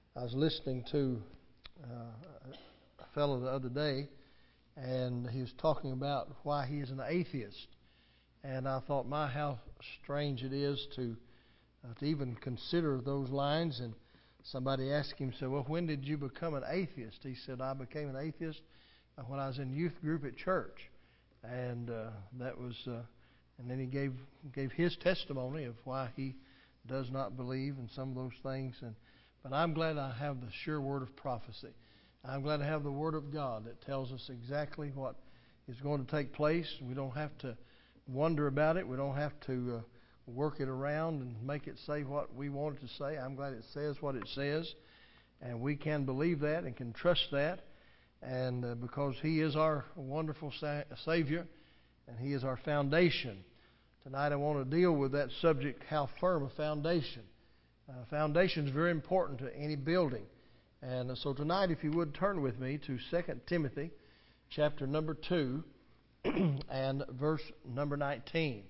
I was listening to a fellow the other day, and he was talking about why he is an atheist. And I thought, how strange it is to even consider those lines. And somebody asked him, said, well, when did you become an atheist? He said, I became an atheist when I was in youth group at church. And that was, and then he gave his testimony of why he does not believe in some of those things. But I'm glad I have the sure word of prophecy. I'm glad I have the word of God that tells us exactly what is going to take place. We don't have to wonder about it. We don't have to work it around and make it say what we want it to say. I'm glad it says what it says, and we can believe that and can trust that. And because He is our wonderful Savior, and He is our foundation. Tonight I want to deal with that subject, how firm a foundation. Foundation is very important to any building. And so tonight, if you would turn with me to 2 Timothy chapter number 2 and verse number 19.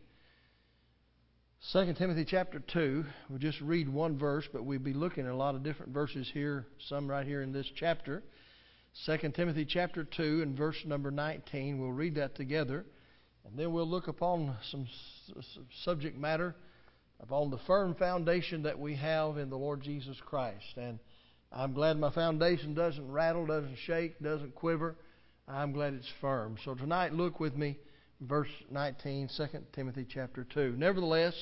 2 Timothy chapter 2, we'll just read one verse, but we'll be looking at a lot of different verses here, some right here in this chapter. 2 Timothy chapter 2 and verse number 19, we'll read that together. And then we'll look upon some subject matter upon the firm foundation that we have in the Lord Jesus Christ. And I'm glad my foundation doesn't rattle, doesn't shake, doesn't quiver. I'm glad it's firm. So tonight, look with me, verse 19, 2 Timothy chapter 2. Nevertheless,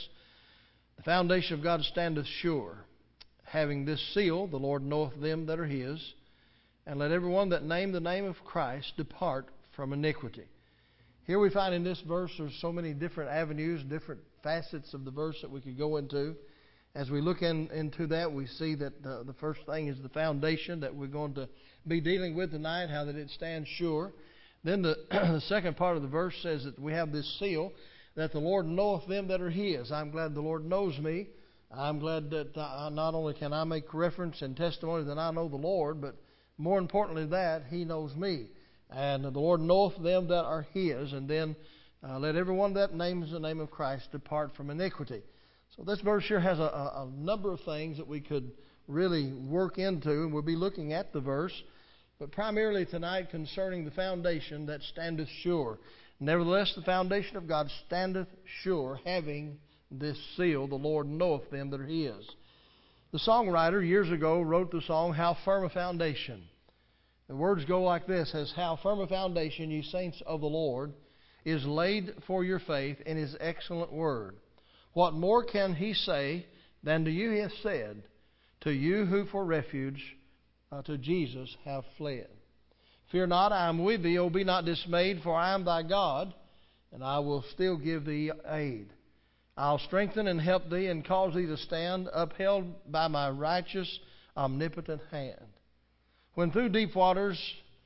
the foundation of God standeth sure, having this seal, the Lord knoweth them that are His, and let everyone that name the name of Christ depart from iniquity. Here we find in this verse there's so many different avenues, different facets of the verse that we could go into. As we look into that, we see that the first thing is the foundation that we're going to be dealing with tonight, how that it stands sure. Then the second part of the verse says that we have this seal, that the Lord knoweth them that are His. I'm glad the Lord knows me. I'm glad that not only can I make reference and testimony that I know the Lord, but more importantly that He knows me. And the Lord knoweth them that are His. And then let everyone that names the name of Christ depart from iniquity. So this verse here has a number of things that we could really work into, and we'll be looking at the verse, but primarily tonight concerning the foundation that standeth sure. Nevertheless, the foundation of God standeth sure, having this seal, the Lord knoweth them that are His. The songwriter years ago wrote the song, How Firm a Foundation. The words go like this, as how firm a foundation, ye saints of the Lord, is laid for your faith in His excellent word. What more can He say than to you He hath said, to you who for refuge to Jesus have fled? Fear not, I am with thee, O be not dismayed, for I am thy God, and I will still give thee aid. I'll strengthen and help thee, and cause thee to stand, upheld by my righteous, omnipotent hand. When through deep waters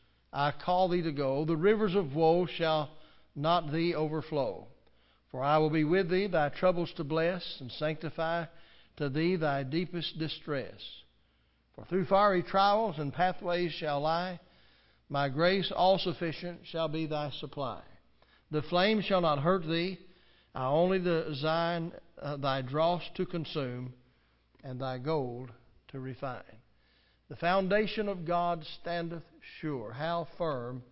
I call thee to go, the rivers of woe shall not thee overflow. For I will be with thee, thy troubles to bless, and sanctify to thee thy deepest distress. For through fiery trials and pathways shall lie, my grace all sufficient shall be thy supply. The flame shall not hurt thee, I only design thy dross to consume, and thy gold to refine. The foundation of God standeth sure. How firm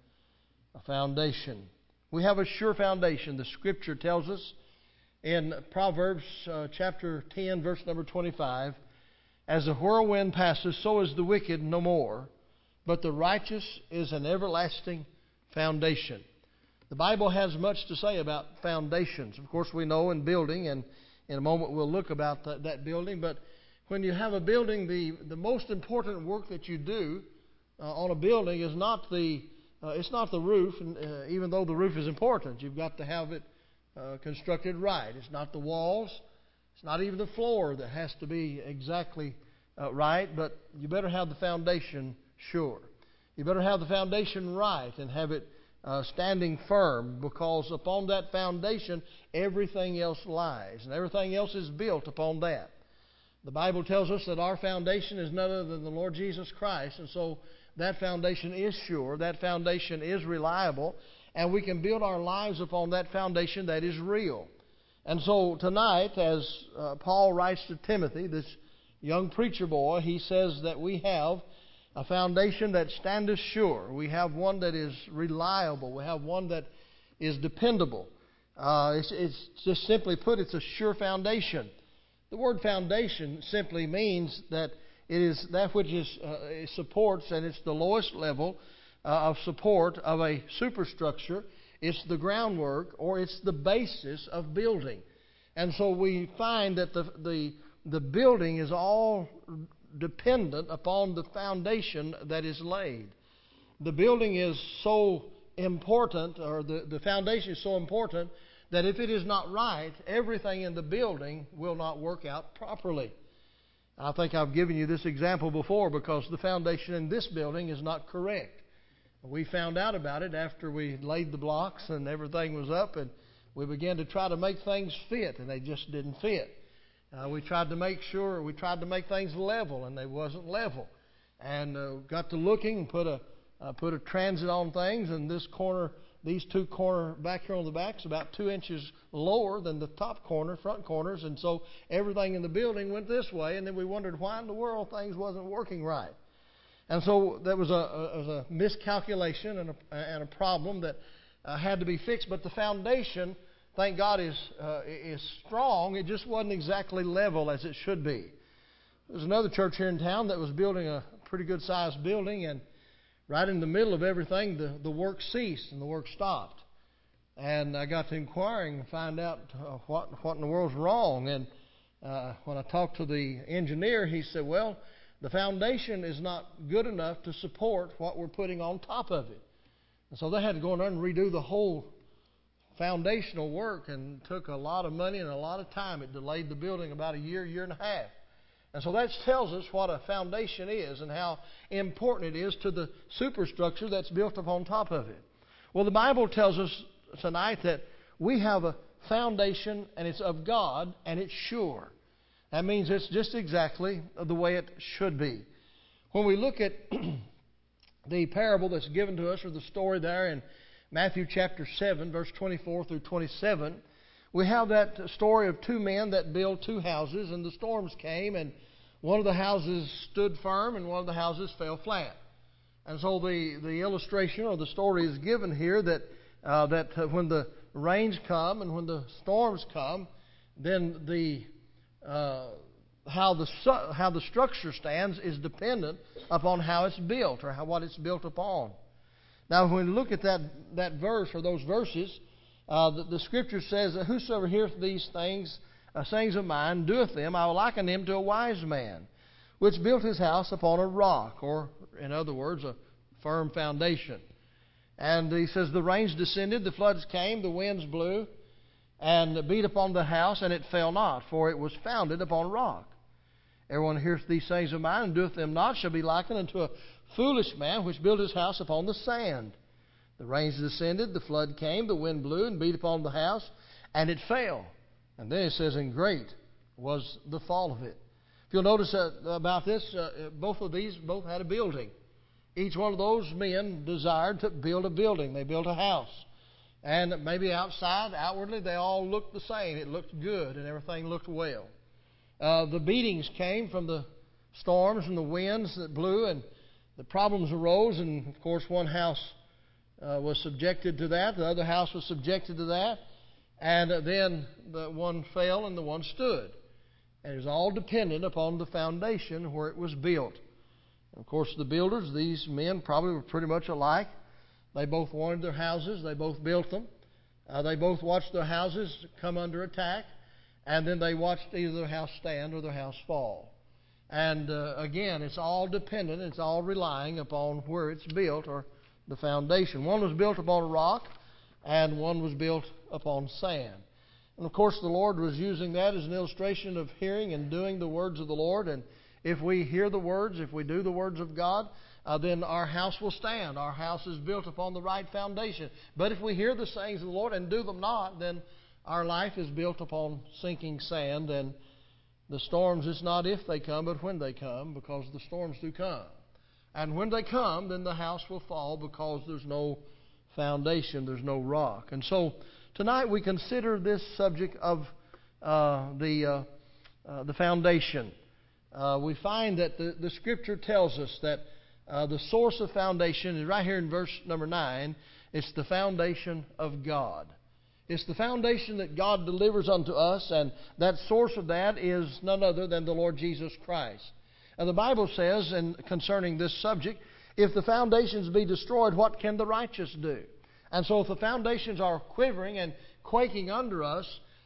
a foundation. We have a sure foundation. The Scripture tells us in Proverbs chapter 10, verse number 25, as the whirlwind passes, so is the wicked no more, but the righteous is an everlasting foundation. The Bible has much to say about foundations. Of course, we know in building, and in a moment we'll look about that building, but when you have a building, the most important work that you do on a building is it's not the roof, even though the roof is important. You've got to have it constructed right. It's not the walls. It's not even the floor that has to be exactly right, but you better have the foundation sure. You better have the foundation right and have it standing firm, because upon that foundation everything else lies, and everything else is built upon that. The Bible tells us that our foundation is none other than the Lord Jesus Christ, and so that foundation is sure, that foundation is reliable, and we can build our lives upon that foundation that is real. And so tonight, as Paul writes to Timothy, this young preacher boy, he says that we have a foundation that standeth sure. We have one that is reliable. We have one that is dependable. It's just simply put, it's a sure foundation. The word foundation simply means that it is that which it supports, and it's the lowest level of support of a superstructure. It's the groundwork, or it's the basis of building. And so we find that the building is all dependent upon the foundation that is laid. The building is so important, or the foundation is so important, that if it is not right, everything in the building will not work out properly. I think I've given you this example before, because the foundation in this building is not correct. We found out about it after we laid the blocks and everything was up, and we began to try to make things fit, and they just didn't fit. We tried to make things level, and they wasn't level. And got to looking and put a transit on things, and these two corner back here on the back is about 2 inches lower than the top corner, front corners, and so everything in the building went this way, and then we wondered why in the world things wasn't working right. And so that was a miscalculation and a problem that had to be fixed. But the foundation, thank God, is strong. It just wasn't exactly level as it should be. There's another church here in town that was building a pretty good sized building, and right in the middle of everything, the work ceased and the work stopped. And I got to inquiring to find out what in the world's wrong. And when I talked to the engineer, he said, well, the foundation is not good enough to support what we're putting on top of it. And so they had to go in there and redo the whole foundational work, and took a lot of money and a lot of time. It delayed the building about a year and a half. And so that tells us what a foundation is and how important it is to the superstructure that's built upon top of it. Well, the Bible tells us tonight that we have a foundation, and it's of God, and it's sure. That means it's just exactly the way it should be. When we look at the parable that's given to us, or the story there in Matthew chapter 7, verse 24 through 27, we have that story of two men that built two houses, and the storms came, and one of the houses stood firm and one of the houses fell flat. And so the illustration or the story is given here that when the rains come and when the storms come, then how the structure stands is dependent upon how it's built, or what it's built upon. Now, when we look at that verse, or those verses, the Scripture says that whosoever heareth these things, sayings of mine, doeth them, I will liken him to a wise man, which built his house upon a rock, or in other words, a firm foundation. And he says, the rains descended, the floods came, the winds blew, and beat upon the house, and it fell not, for it was founded upon rock. Everyone who heareth these sayings of mine and doeth them not shall be likened unto a foolish man which built his house upon the sand. The rains descended, the flood came, the wind blew and beat upon the house, and it fell. And then it says, and great was the fall of it. If you'll notice about this, both had a building. Each one of those men desired to build a building. They built a house. And maybe outwardly, they all looked the same. It looked good and everything looked well. The beatings came from the storms and the winds that blew, and the problems arose. And, of course, one house was subjected to that. The other house was subjected to that. And then the one fell and the one stood. And it was all dependent upon the foundation where it was built. And of course, the builders, these men probably were pretty much alike. They both wanted their houses. They both built them. They both watched their houses come under attack. And then they watched either their house stand or their house fall. And again, it's all dependent. It's all relying upon where it's built, or the foundation. One was built upon a rock, and one was built upon sand. And of course, the Lord was using that as an illustration of hearing and doing the words of the Lord. And if we hear the words, if we do the words of God, then our house will stand. Our house is built upon the right foundation. But if we hear the sayings of the Lord and do them not, then our life is built upon sinking sand. And the storms, it's not if they come, but when they come, because the storms do come. And when they come, then the house will fall, because there's no foundation, there's no rock. And so tonight we consider this subject of the foundation. we find that the Scripture tells us that the source of foundation is right here in verse number 9. It's the foundation of God. It's the foundation that God delivers unto us, and that source of that is none other than the Lord Jesus Christ. And the Bible says, concerning this subject, if the foundations be destroyed, what can the righteous do? And so if the foundations are quivering and quaking under us,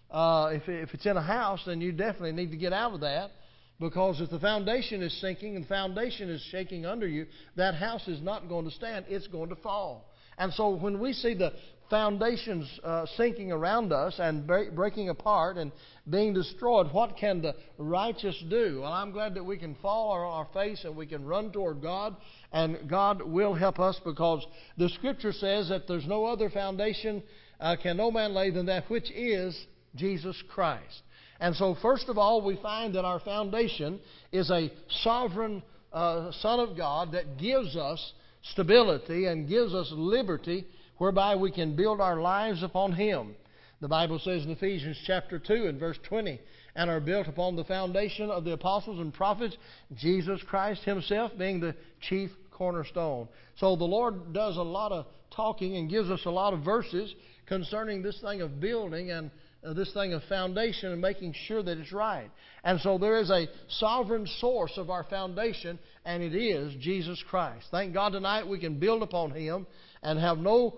if it's in a house, then you definitely need to get out of that. Because if the foundation is sinking and the foundation is shaking under you, that house is not going to stand. It's going to fall. And so when we see the foundations sinking around us and breaking apart and being destroyed, what can the righteous do? Well, I'm glad that we can fall on our face and we can run toward God, and God will help us, because the Scripture says that there's no other foundation can no man lay than that which is Jesus Christ. And so first of all, we find that our foundation is a sovereign Son of God that gives us stability and gives us liberty, whereby we can build our lives upon Him. The Bible says in Ephesians chapter 2 and verse 20, and are built upon the foundation of the apostles and prophets, Jesus Christ Himself being the chief cornerstone. So the Lord does a lot of talking and gives us a lot of verses concerning this thing of building and this thing of foundation and making sure that it's right. And so there is a sovereign source of our foundation, and it is Jesus Christ. Thank God tonight we can build upon Him and have no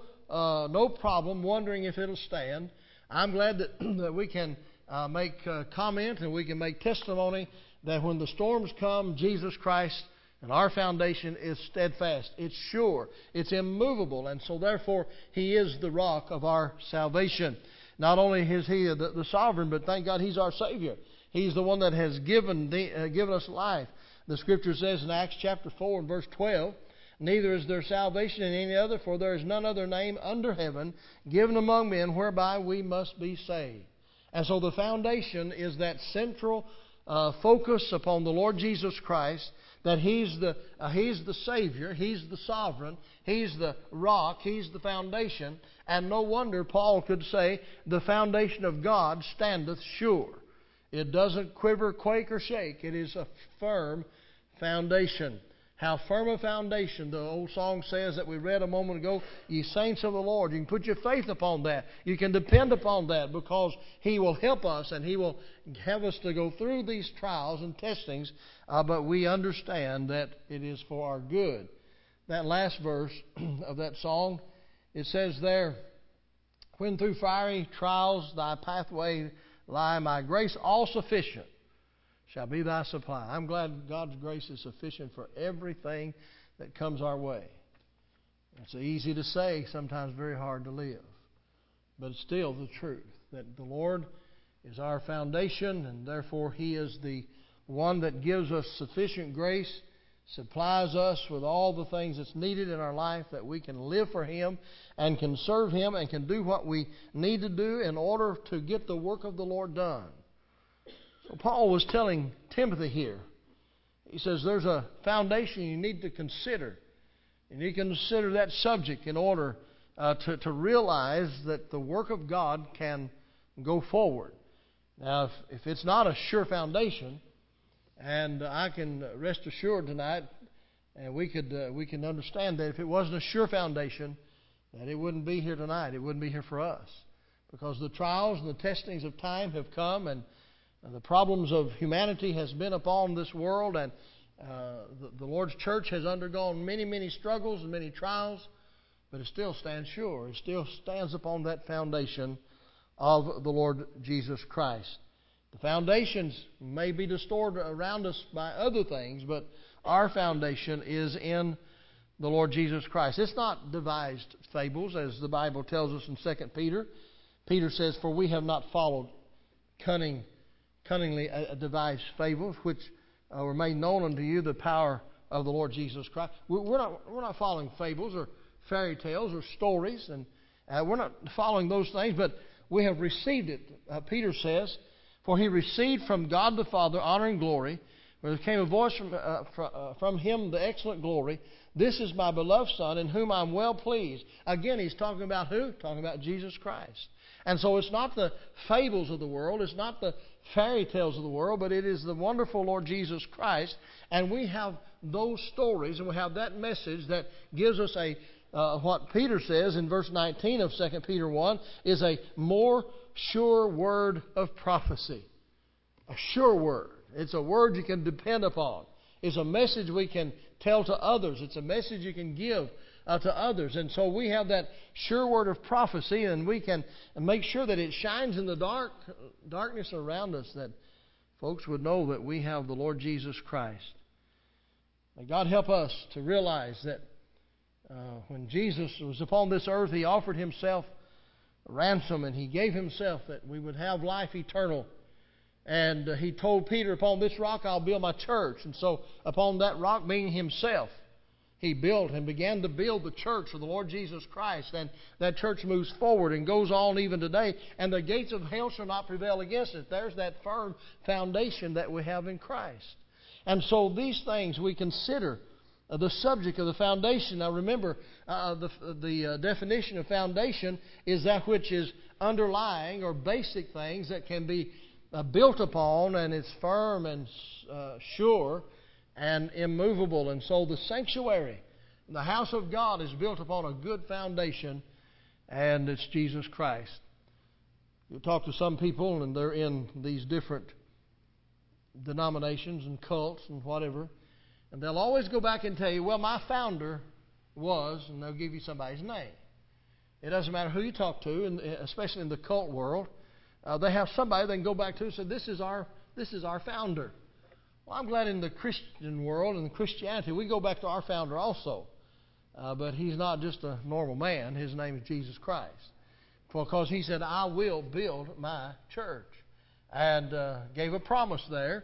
problem wondering if it'll stand. I'm glad that we can make comment and we can make testimony that when the storms come, Jesus Christ and our foundation is steadfast. It's sure. It's immovable. And so therefore He is the rock of our salvation. Not only is He the sovereign, but thank God He's our Savior. He's the one that has given us life. The Scripture says in Acts chapter 4 and verse 12, neither is there salvation in any other, for there is none other name under heaven given among men whereby we must be saved. And so the foundation is that central focus upon the Lord Jesus Christ, that He's the Savior, He's the sovereign, He's the rock, He's the foundation. And no wonder Paul could say, the foundation of God standeth sure. It doesn't quiver, quake, or shake. It is a firm foundation. How firm a foundation, the old song says that we read a moment ago, ye saints of the Lord. You can put your faith upon that. You can depend upon that, because He will help us and He will have us to go through these trials and testings, but we understand that it is for our good. That last verse of that song, it says there, when through fiery trials thy pathway lie, my grace all sufficient shall be thy supply. I'm glad God's grace is sufficient for everything that comes our way. It's easy to say, sometimes very hard to live. But it's still the truth, that the Lord is our foundation, and therefore He is the one that gives us sufficient grace, supplies us with all the things that's needed in our life, that we can live for Him and can serve Him and can do what we need to do in order to get the work of the Lord done. So Paul was telling Timothy here, he says there's a foundation you need to consider. You need to consider that subject in order to realize that the work of God can go forward. Now, if it's not a sure foundation, and I can rest assured tonight, and we can understand that if it wasn't a sure foundation, that it wouldn't be here tonight. It wouldn't be here for us. Because the trials and the testings of time have come, and the problems of humanity has been upon this world, and the Lord's church has undergone many, many struggles and many trials, but it still stands sure. It still stands upon that foundation of the Lord Jesus Christ. The foundations may be distorted around us by other things, but our foundation is in the Lord Jesus Christ. It's not devised fables, as the Bible tells us in 2 Peter. Peter says, for we have not followed cunningly devised fables, which were made known unto you the power of the Lord Jesus Christ. We're not following fables or fairy tales or stories, and we're not following those things, but we have received it. Peter says, for he received from God the Father honor and glory, where there came a voice from Him, the excellent glory. This is my beloved Son, in whom I'm well pleased. Again, he's talking about who? Talking about Jesus Christ. And so it's not the fables of the world, it's not the fairy tales of the world, but it is the wonderful Lord Jesus Christ. And we have those stories, and we have that message that gives us what Peter says in verse 19 of 2 Peter 1 is a more sure word of prophecy. A sure word. It's a word you can depend upon. It's a message we can tell to others. It's a message you can give to others. And so we have that sure word of prophecy, and we can make sure that it shines in the darkness around us, that folks would know that we have the Lord Jesus Christ. May God help us to realize that when Jesus was upon this earth, He offered Himself a ransom, and He gave Himself that we would have life eternal. And He told Peter, upon this rock I'll build my church. And so upon that rock being Himself, He built and began to build the church of the Lord Jesus Christ. And that church moves forward and goes on even today. And the gates of hell shall not prevail against it. There's that firm foundation that we have in Christ. And so these things we consider the subject of the foundation. Now remember, the definition of foundation is that which is underlying or basic things that can be built upon, and it's firm and sure and immovable. And so the sanctuary, the house of God, is built upon a good foundation, and it's Jesus Christ. You talk to some people, and they're in these different denominations and cults and whatever, and they'll always go back and tell you, well, my founder was, and they'll give you somebody's name. It doesn't matter who you talk to, and especially in the cult world, they have somebody they can go back to and say, this is our founder. Well, I'm glad in the Christian world and in Christianity we go back to our founder also. But he's not just a normal man. His name is Jesus Christ. Because He said, I will build my church. And gave a promise there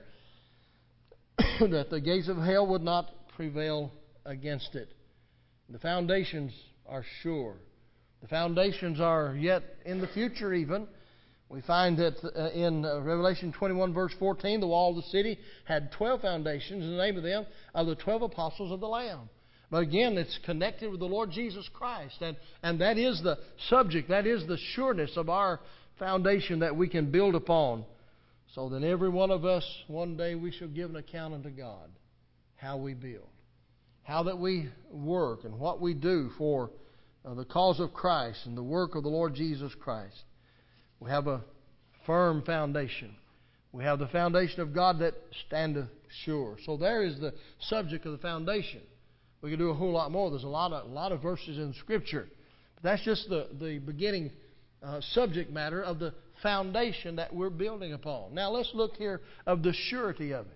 that the gates of hell would not prevail against it. The foundations are sure. The foundations are yet in the future even. We find that in Revelation 21 verse 14, the wall of the city had 12 foundations, and the name of them are the 12 apostles of the Lamb. But again, it's connected with the Lord Jesus Christ. And that is the subject, that is the sureness of our foundation that we can build upon. So that every one of us, one day we shall give an account unto God how we build, how that we work, and what we do for the cause of Christ and the work of the Lord Jesus Christ. We have a firm foundation. We have the foundation of God that standeth sure. So there is the subject of the foundation. We could do a whole lot more. There's a lot of verses in Scripture. But that's just the beginning subject matter of the foundation that we're building upon. Now let's look here of the surety of it.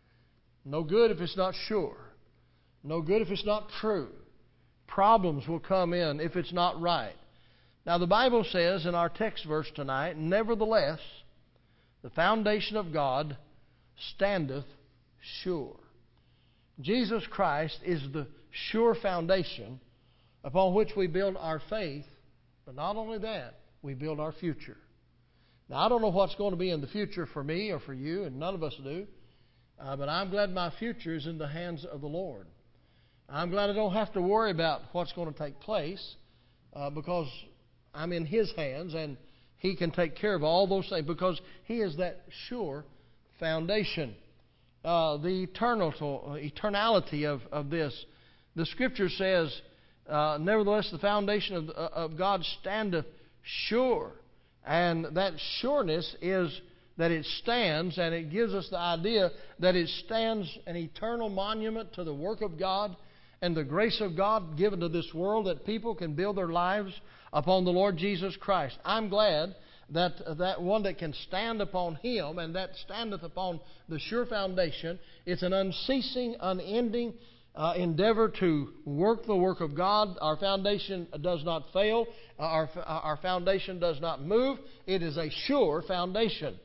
No good if it's not sure. No good if it's not true. Problems will come in if it's not right. Now the Bible says in our text verse tonight, nevertheless, the foundation of God standeth sure. Jesus Christ is the sure foundation upon which we build our faith, but not only that, we build our future. Now I don't know what's going to be in the future for me or for you, and none of us do, but I'm glad my future is in the hands of the Lord. I'm glad I don't have to worry about what's going to take place because I'm in His hands, and He can take care of all those things because He is that sure foundation. The eternality of this. The Scripture says, nevertheless, the foundation of God standeth sure. And that sureness is that it stands, and it gives us the idea that it stands an eternal monument to the work of God and the grace of God given to this world, that people can build their lives upon the Lord Jesus Christ. I'm glad that one that can stand upon Him, and that standeth upon the sure foundation, it's an unceasing, unending endeavor to work the work of God. Our foundation does not fail. Our foundation does not move. It is a sure foundation.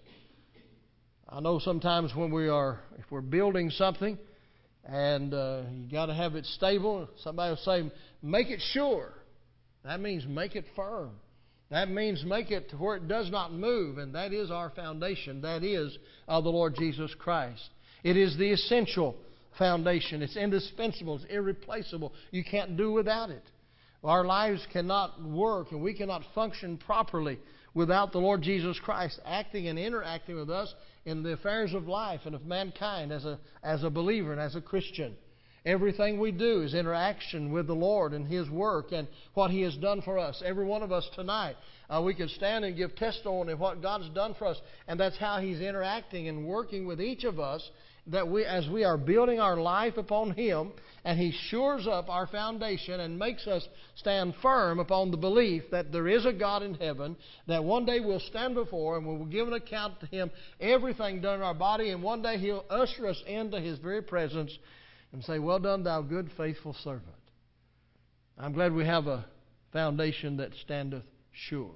I know sometimes when if we're building something, and you got to have it stable, somebody will say, make it sure. That means make it firm. That means make it to where it does not move, and that is our foundation. That is the Lord Jesus Christ. It is the essential foundation. It's indispensable. It's irreplaceable. You can't do without it. Our lives cannot work, and we cannot function properly without the Lord Jesus Christ acting and interacting with us in the affairs of life and of mankind as a believer and as a Christian. Everything we do is interaction with the Lord and His work and what He has done for us. Every one of us tonight, we can stand and give testimony of what God's done for us. And that's how He's interacting and working with each of us, that as we are building our life upon Him, and He shores up our foundation and makes us stand firm upon the belief that there is a God in heaven, that one day we'll stand before and we will give an account to Him everything done in our body, and one day He'll usher us into His very presence and say, "Well done, thou good, faithful servant." I'm glad we have a foundation that standeth sure.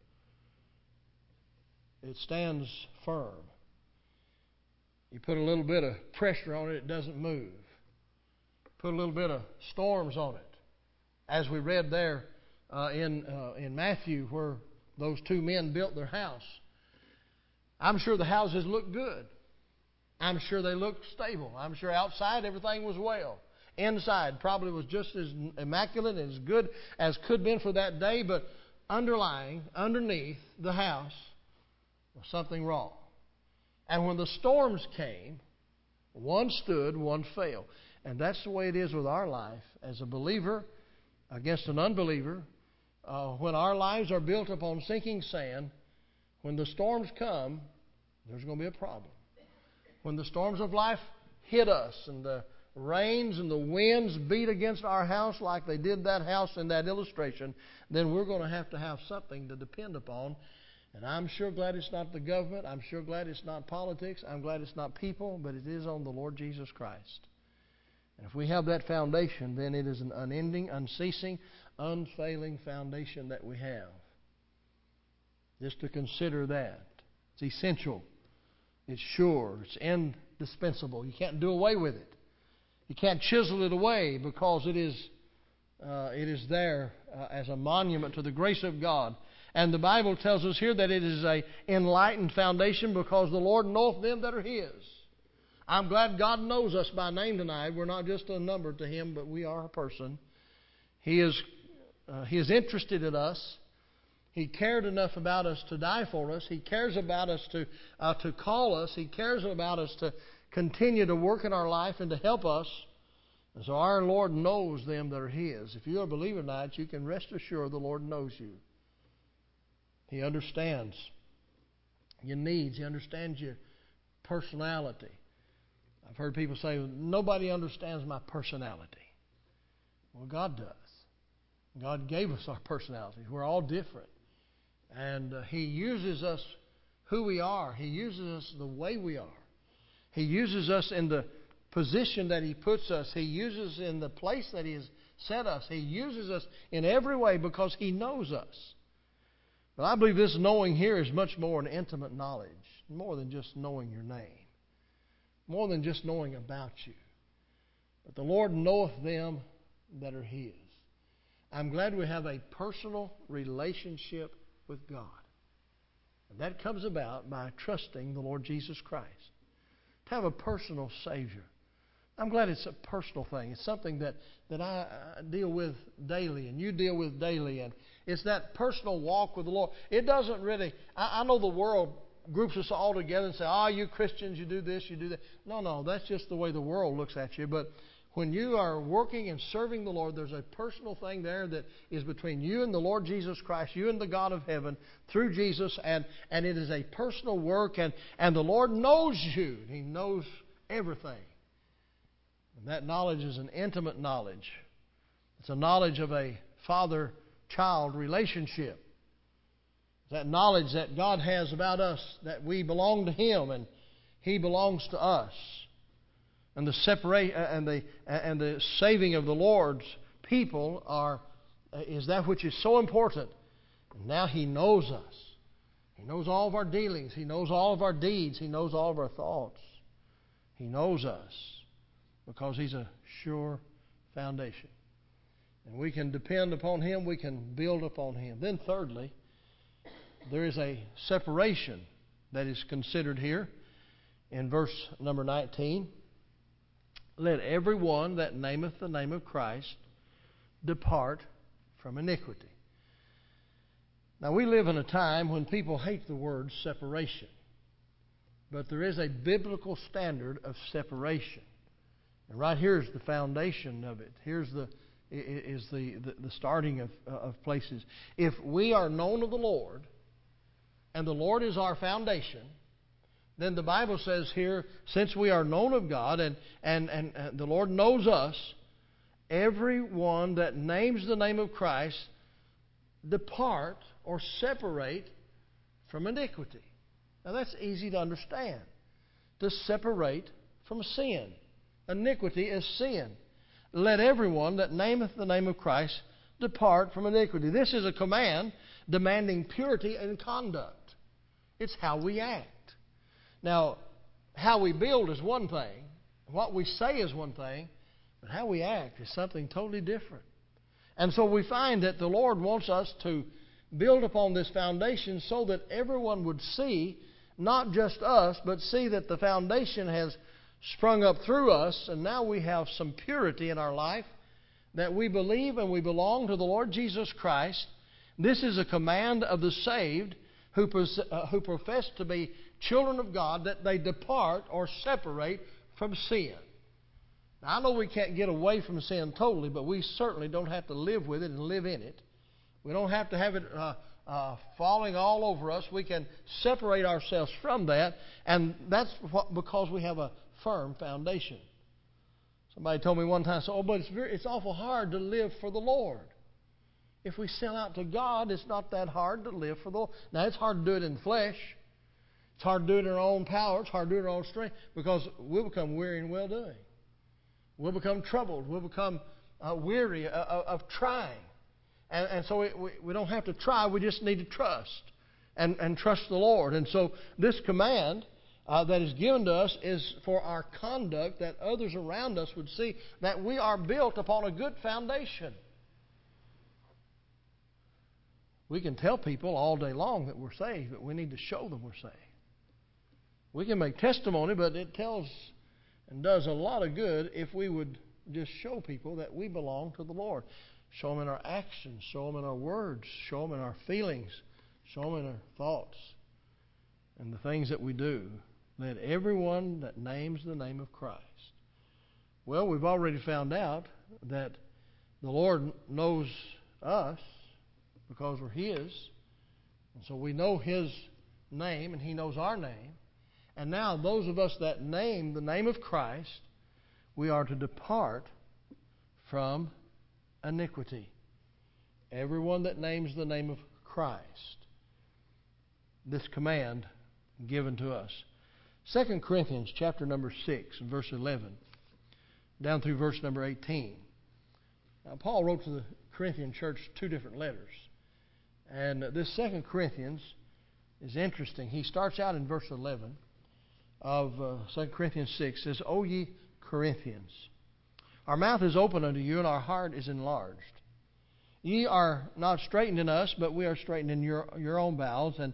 It stands firm. You put a little bit of pressure on it, it doesn't move. Put a little bit of storms on it. As we read there in Matthew, where those two men built their house. I'm sure the houses looked good. I'm sure they looked stable. I'm sure outside everything was well. Inside probably was just as immaculate and as good as could have been for that day, but underneath the house was something wrong. And when the storms came, one stood, one fell. And that's the way it is with our life as a believer against an unbeliever. When our lives are built upon sinking sand, when the storms come, there's going to be a problem. When the storms of life hit us and the rains and the winds beat against our house like they did that house in that illustration, then we're going to have something to depend upon. And I'm sure glad it's not the government. I'm sure glad it's not politics. I'm glad it's not people, but it is on the Lord Jesus Christ. And if we have that foundation, then it is an unending, unceasing, unfailing foundation that we have. Just to consider that. It's essential. It's sure. It's indispensable. You can't do away with it. You can't chisel it away because it is there as a monument to the grace of God. And the Bible tells us here that it is an enlightened foundation because the Lord knoweth them that are His. I'm glad God knows us by name tonight. We're not just a number to Him, but we are a person. He is interested in us. He cared enough about us to die for us. He cares about us to call us. He cares about us to continue to work in our life and to help us. And so our Lord knows them that are His. If you're a believer tonight, you can rest assured the Lord knows you. He understands your needs. He understands your personality. I've heard people say, nobody understands my personality. Well, God does. God gave us our personalities. We're all different. And He uses us who we are. He uses us the way we are. He uses us in the position that He puts us. He uses us in the place that He has set us. He uses us in every way because He knows us. But I believe this knowing here is much more an intimate knowledge, more than just knowing your name, more than just knowing about you. But the Lord knoweth them that are His. I'm glad we have a personal relationship with God. And that comes about by trusting the Lord Jesus Christ. To have a personal Savior. I'm glad it's a personal thing. It's something that I deal with daily and you deal with daily. And it's that personal walk with the Lord. It doesn't really... I know the world groups us all together and say, you Christians, you do this, you do that. No, that's just the way the world looks at you. But when you are working and serving the Lord, there's a personal thing there that is between you and the Lord Jesus Christ, you and the God of heaven, through Jesus, and it is a personal work, and the Lord knows you. He knows everything. And that knowledge is an intimate knowledge. It's a knowledge of a father-child relationship. That knowledge that God has about us, that we belong to Him and He belongs to us. And the separation and the saving of the Lord's people is that which is so important. And now He knows us. He knows all of our dealings. He knows all of our deeds. He knows all of our thoughts. He knows us because He's a sure foundation. And we can depend upon Him. We can build upon Him. Then thirdly, there is a separation that is considered here in verse number 19. Let every one that nameth the name of Christ depart from iniquity. Now, we live in a time when people hate the word separation. But there is a biblical standard of separation. And right here is the foundation of it. Here's the starting of places. If we are known of the Lord, and the Lord is our foundation, then the Bible says here, since we are known of God and the Lord knows us, everyone that names the name of Christ depart or separate from iniquity. Now that's easy to understand. To separate from sin. Iniquity is sin. Let everyone that nameth the name of Christ depart from iniquity. This is a command demanding purity in conduct. It's how we act. Now, how we build is one thing. What we say is one thing. But how we act is something totally different. And so we find that the Lord wants us to build upon this foundation so that everyone would see, not just us, but see that the foundation has sprung up through us, and now we have some purity in our life, that we believe and we belong to the Lord Jesus Christ. This is a command of the saved who profess to be children of God, that they depart or separate from sin. Now, I know we can't get away from sin totally, but we certainly don't have to live with it and live in it. We don't have to have it falling all over us. We can separate ourselves from that, and that's because we have a firm foundation. Somebody told me one time, but it's awful hard to live for the Lord. If we sell out to God, it's not that hard to live for the Lord. Now, it's hard to do it in the flesh. It's hard to do it in our own power. It's hard to do it in our own strength, because we'll become weary in well-doing. We'll become troubled. We'll become weary of trying. And so we don't have to try. We just need to trust and trust the Lord. And so this command that is given to us is for our conduct, that others around us would see that we are built upon a good foundation. We can tell people all day long that we're saved, but we need to show them we're saved. We can make testimony, but it tells and does a lot of good if we would just show people that we belong to the Lord. Show them in our actions, show them in our words, show them in our feelings, show them in our thoughts and the things that we do. Let everyone that names the name of Christ. Well, we've already found out that the Lord knows us because we're His. And so we know His name and He knows our name. And now those of us that name the name of Christ, we are to depart from iniquity. Everyone that names the name of Christ. This command given to us. 2 Corinthians chapter number 6 and verse 11 down through verse number 18. Now, Paul wrote to the Corinthian church 2 different letters. And this 2 Corinthians is interesting. He starts out in verse 11 of 2 Corinthians 6. Says, O ye Corinthians, our mouth is open unto you, and our heart is enlarged. Ye are not straitened in us, but we are straitened in your own bowels, and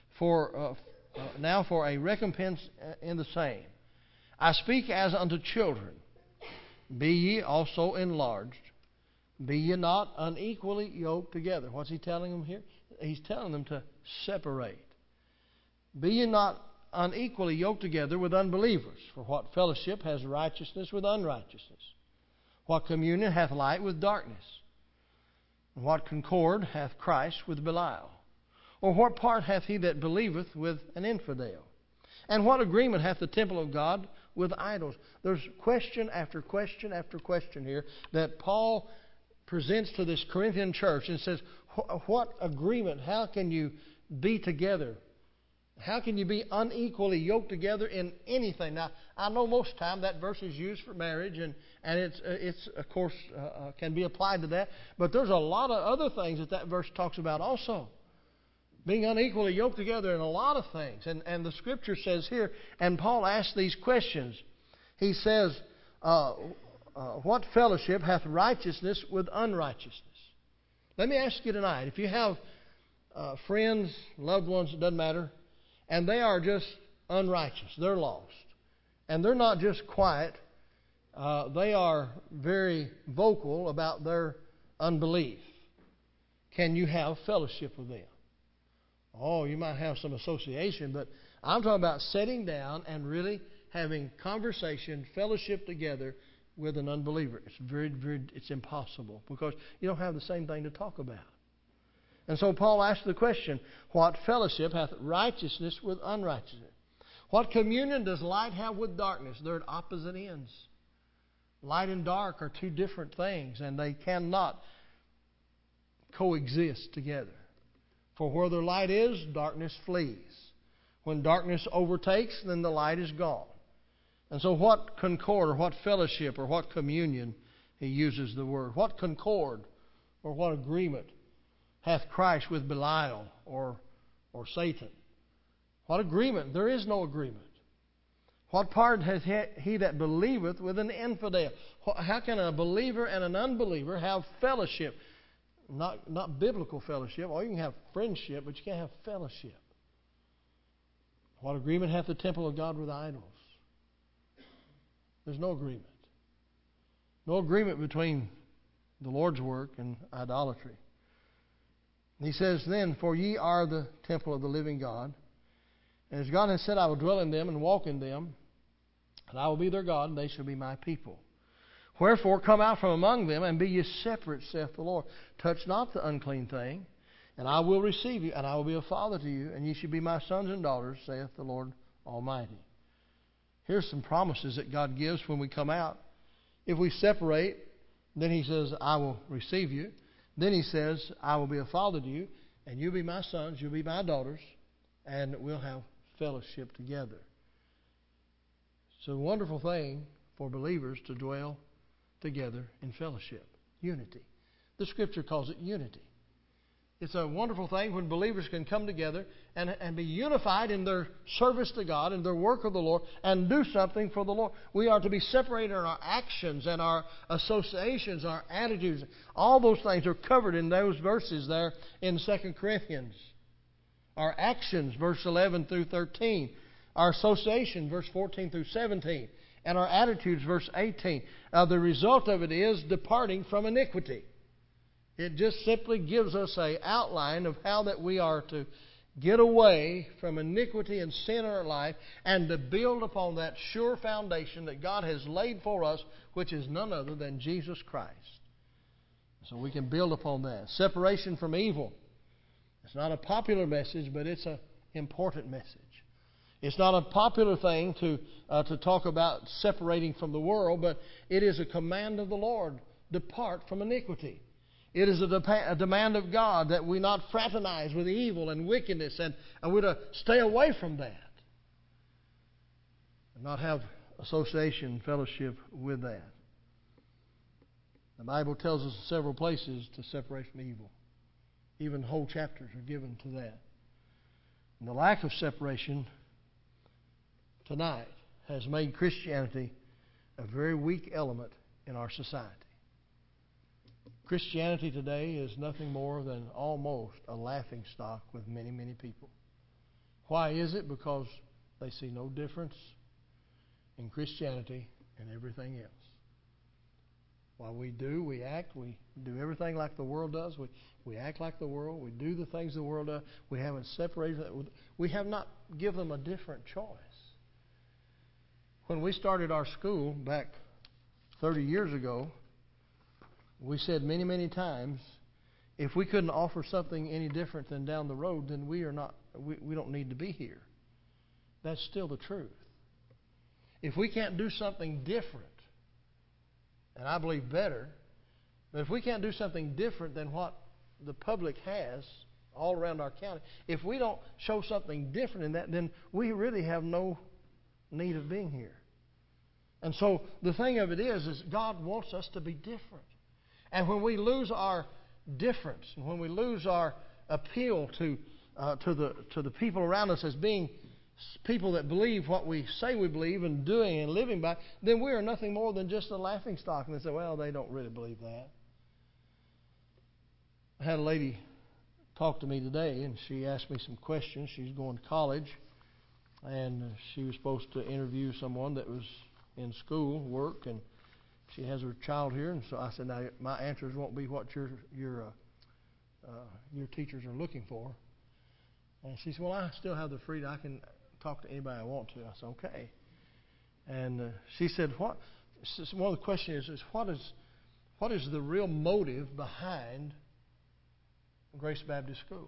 now for a recompense in the same. I speak as unto children. Be ye also enlarged. Be ye not unequally yoked together. What's he telling them here? He's telling them to separate. Be ye not unequally yoked together with unbelievers. For what fellowship has righteousness with unrighteousness? What communion hath light with darkness? And what concord hath Christ with Belial? Or what part hath he that believeth with an infidel? And what agreement hath the temple of God with idols? There's question after question after question here that Paul presents to this Corinthian church and says, what agreement? How can you be together? How can you be unequally yoked together in anything? Now, I know most time that verse is used for marriage, and it's of course can be applied to that. But there's a lot of other things that verse talks about also. Being unequally yoked together in a lot of things. And the Scripture says here, and Paul asks these questions. He says, what fellowship hath righteousness with unrighteousness? Let me ask you tonight, if you have friends, loved ones, it doesn't matter, and they are just unrighteous, they're lost, and they're not just quiet, they are very vocal about their unbelief. Can you have fellowship with them? Oh, you might have some association, but I'm talking about sitting down and really having conversation, fellowship together with an unbeliever. It's impossible because you don't have the same thing to talk about. And so Paul asked the question, what fellowship hath righteousness with unrighteousness? What communion does light have with darkness? They're at opposite ends. Light and dark are two different things, and they cannot coexist together. For where the light is, darkness flees. When darkness overtakes, then the light is gone. And so what concord or what fellowship or what communion, he uses the word. What concord or what agreement hath Christ with Belial or Satan? What agreement? There is no agreement. What part hath he that believeth with an infidel? How can a believer and an unbeliever have fellowship? Not biblical fellowship. Or you can have friendship, but you can't have fellowship. What agreement hath the temple of God with idols? There's no agreement. No agreement between the Lord's work and idolatry. He says then, for ye are the temple of the living God. And as God has said, I will dwell in them and walk in them, and I will be their God, and they shall be my people. Wherefore come out from among them, and be ye separate, saith the Lord. Touch not the unclean thing, and I will receive you, and I will be a father to you, and ye shall be my sons and daughters, saith the Lord Almighty. Here's some promises that God gives when we come out. If we separate, then He says, I will receive you. Then He says, I will be a father to you, and you'll be my sons, you'll be my daughters, and we'll have fellowship together. It's a wonderful thing for believers to dwell together in fellowship, unity. The Scripture calls it unity. It's a wonderful thing when believers can come together and be unified in their service to God and their work of the Lord and do something for the Lord. We are to be separated in our actions and our associations, our attitudes. All those things are covered in those verses there in 2 Corinthians. Our actions, verse 11 through 13. Our association, verse 14 through 17. And our attitudes, verse 18. The result of it is departing from iniquity. It just simply gives us an outline of how that we are to get away from iniquity and sin in our life and to build upon that sure foundation that God has laid for us, which is none other than Jesus Christ. So we can build upon that. Separation from evil. It's not a popular message, but it's an important message. It's not a popular thing to talk about separating from the world, but it is a command of the Lord. Depart from iniquity. It is a demand of God that we not fraternize with evil and wickedness, and we're to stay away from that. And not have association, fellowship with that. The Bible tells us in several places to separate from evil. Even whole chapters are given to that. And the lack of separation tonight has made Christianity a very weak element in our society. Christianity today is nothing more than almost a laughing stock with many, many people. Why is it? Because they see no difference in Christianity and everything else. While we act, we do everything like the world does. We act like the world. We do the things the world does. We haven't separated. We have not given them a different choice. When we started our school back 30 years ago, we said many, many times, if we couldn't offer something any different than down the road, then we don't need to be here. That's still the truth. If we can't do something different, and I believe better, but if we can't do something different than what the public has all around our county, if we don't show something different in that, then we really have no need of being here. And so the thing of it is God wants us to be different. And when we lose our difference, and when we lose our appeal to the people around us as being people that believe what we say we believe and doing and living by, then we are nothing more than just a laughing stock. And they say, well, they don't really believe that. I had a lady talk to me today, and she asked me some questions. She's going to college, and she was supposed to interview someone that was in school, work, and she has her child here. And so I said, now, my answers won't be what your teachers are looking for. And she said, well, I still have the freedom. I can talk to anybody I want to. I said, okay. And she said, one of the questions is what is the real motive behind Grace Baptist School?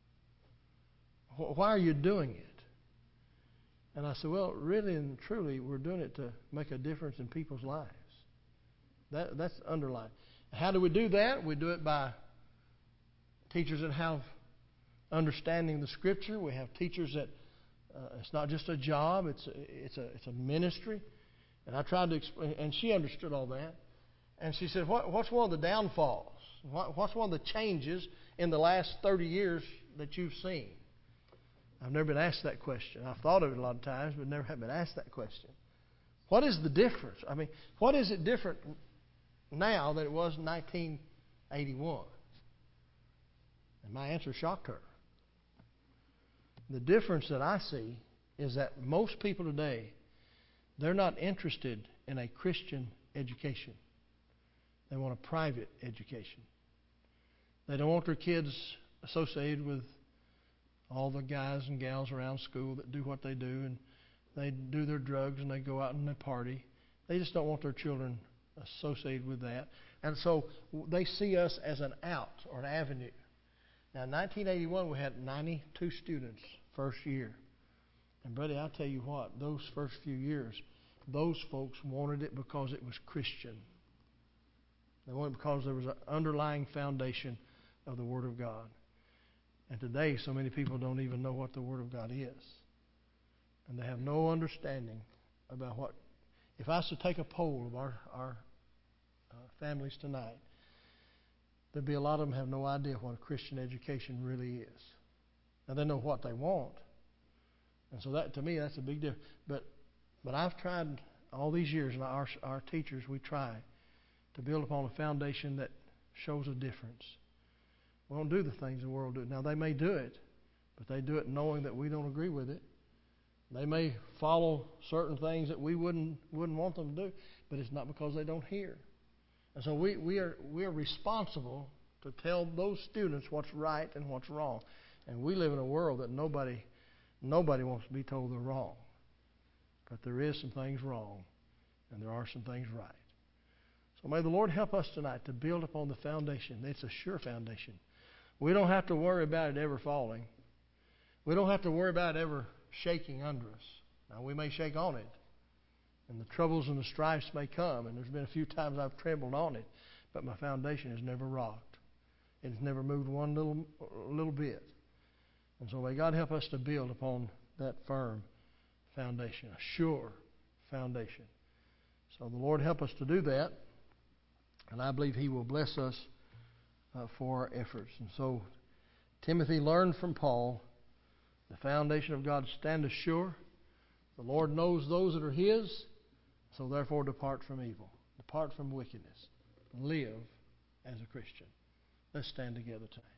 Why are you doing it? And I said, well, really and truly, we're doing it to make a difference in people's lives. That's underlined. How do we do that? We do it by teachers that have understanding the Scripture. We have teachers that it's not just a job; it's a ministry. And I tried to explain, and she understood all that. And she said, "What's one of the downfalls? What's one of the changes in the last 30 years that you've seen?" I've never been asked that question. I've thought of it a lot of times, but never have been asked that question. What is the difference? I mean, what is it different now than it was in 1981? And my answer shocked her. The difference that I see is that most people today, they're not interested in a Christian education. They want a private education. They don't want their kids associated with all the guys and gals around school that do what they do, and they do their drugs and they go out and they party. They just don't want their children associated with that. And so they see us as an out or an avenue. Now, in 1981, we had 92 students first year. And, buddy, I'll tell you what, those first few years, those folks wanted it because it was Christian. They wanted it because there was an underlying foundation of the Word of God. And today, so many people don't even know what the Word of God is. And they have no understanding about what. If I was to take a poll of our families tonight, there'd be a lot of them have no idea what a Christian education really is. Now, they know what they want. And so that, to me, that's a big difference. But I've tried all these years, and our teachers, we try to build upon a foundation that shows a difference. We don't do the things the world do. Now, they may do it, but they do it knowing that we don't agree with it. They may follow certain things that we wouldn't want them to do, but it's not because they don't hear. And so we are responsible to tell those students what's right and what's wrong. And we live in a world that nobody wants to be told they're wrong. But there is some things wrong, and there are some things right. So may the Lord help us tonight to build upon the foundation. It's a sure foundation. We don't have to worry about it ever falling. We don't have to worry about it ever shaking under us. Now, we may shake on it, and the troubles and the strifes may come, and there's been a few times I've trembled on it, but my foundation has never rocked. It has never moved one little bit. And so may God help us to build upon that firm foundation, a sure foundation. So the Lord help us to do that, and I believe He will bless us for our efforts. And so Timothy learned from Paul the foundation of God standeth sure. The Lord knows those that are His, so therefore depart from evil. Depart from wickedness. Live as a Christian. Let's stand together tonight.